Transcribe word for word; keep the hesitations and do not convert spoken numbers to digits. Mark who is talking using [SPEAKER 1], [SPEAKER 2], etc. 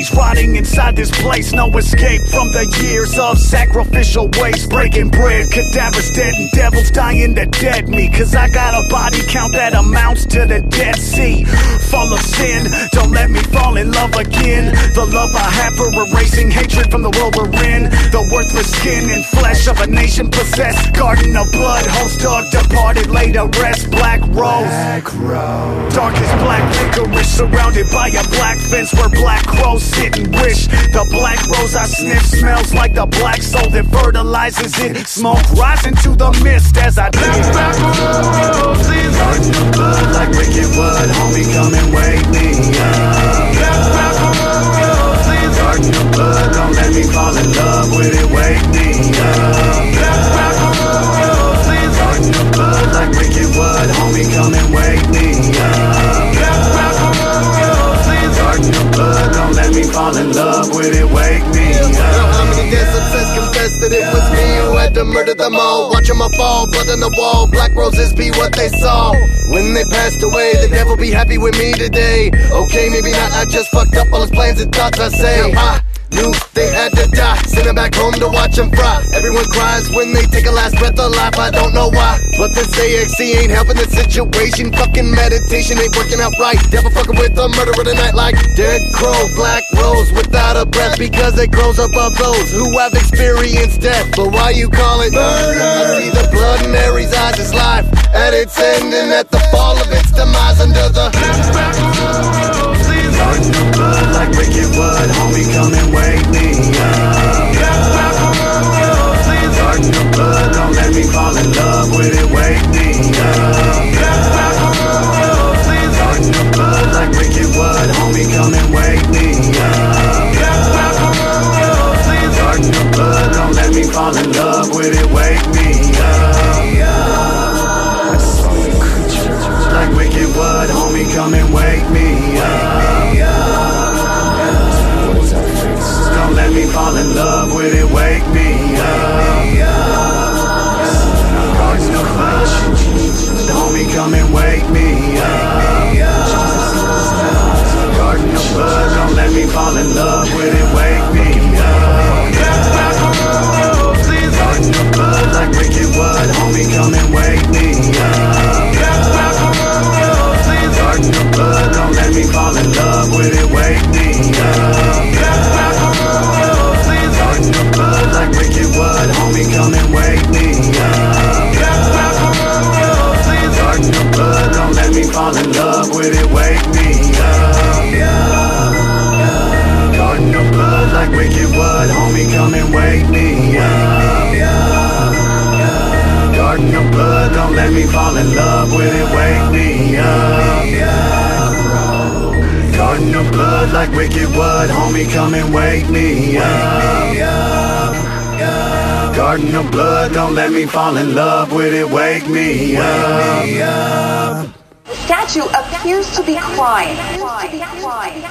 [SPEAKER 1] bodies rotting inside this place. No escape from the years of sacrificial waste. Breaking bread, cadavers dead, and devils dying to dead me. Cause I got a body count that amounts to the Dead Sea. Full of sin, don't let me fall in love again. The love I have for erasing hatred from the world we're in. The worthless skin and flesh of a nation possessed. Garden of blood, host dog departed, laid to rest. Black rose, black rose. Darkest black licorice, surrounded by a black fence where black crows sit and wish. The black rose I sniff smells like the black soul that fertilizes it. Smoke rising to the mist as I black, black roses. Garden of blood like wicked wood, homie, come and wake me up. Black, black roses. Garden of blood, don't let me fall in love with it, wake me up. Black, black roses. Garden of blood like wicked wood, homie, come and wake me up. Black, black roses. Garden of blood, don't let me fall in love with it, wake me up.
[SPEAKER 2] How many deaths obsessed confess that it was me who had to murder them all? Watching my fall, blood on the wall, black roses be what they saw. When they passed away, the devil be happy with me today. Okay, maybe not, I just fucked up all his plans and thoughts, I say. I knew they had to die, send them back home to watch them fry. Everyone cries when they take a last breath of life, I don't know why. But this A X C ain't helping the situation. Fucking meditation ain't working out right. Devil fucking with the murderer tonight like dead crow, black rose without a breath. Because it grows above those who have experienced death. But why you call it murder? I see the blood in Mary's eyes is life at its end, and at the fall of its demise under the
[SPEAKER 1] Garden of blood like wicked wood, homie, come and wake me up. Garden of blood, don't let me fall in love with it, wake me up. Garden of blood like wicked wood, homie, come and wake me up. Garden of blood, don't let me fall in love with it, wake me up. Like wicked wood, homie, come and wake me up. Don't let me fall in love with it, wake me up. Garden of blood, homie, come and wake me up. Garden of blood, don't let me fall in love with it, wake me up. Garden of blood, like wicked wood, homie, come and wake me up. Garden of blood, don't let me fall in love with it, wake me up. Garden of blood, like wicked wood, homie, come and wake me up. Garden of blood, don't let me fall in love with it, wake me up. Garden of blood, like wicked wood, homie, come and wake me up. Garden of blood, don't let me fall in love with it, wake me up. Garden of blood, like wicked wood, homie, come and wake me up. Garden of blood, don't let me fall in love with it, wake me up.
[SPEAKER 3] The statue appears to be crying.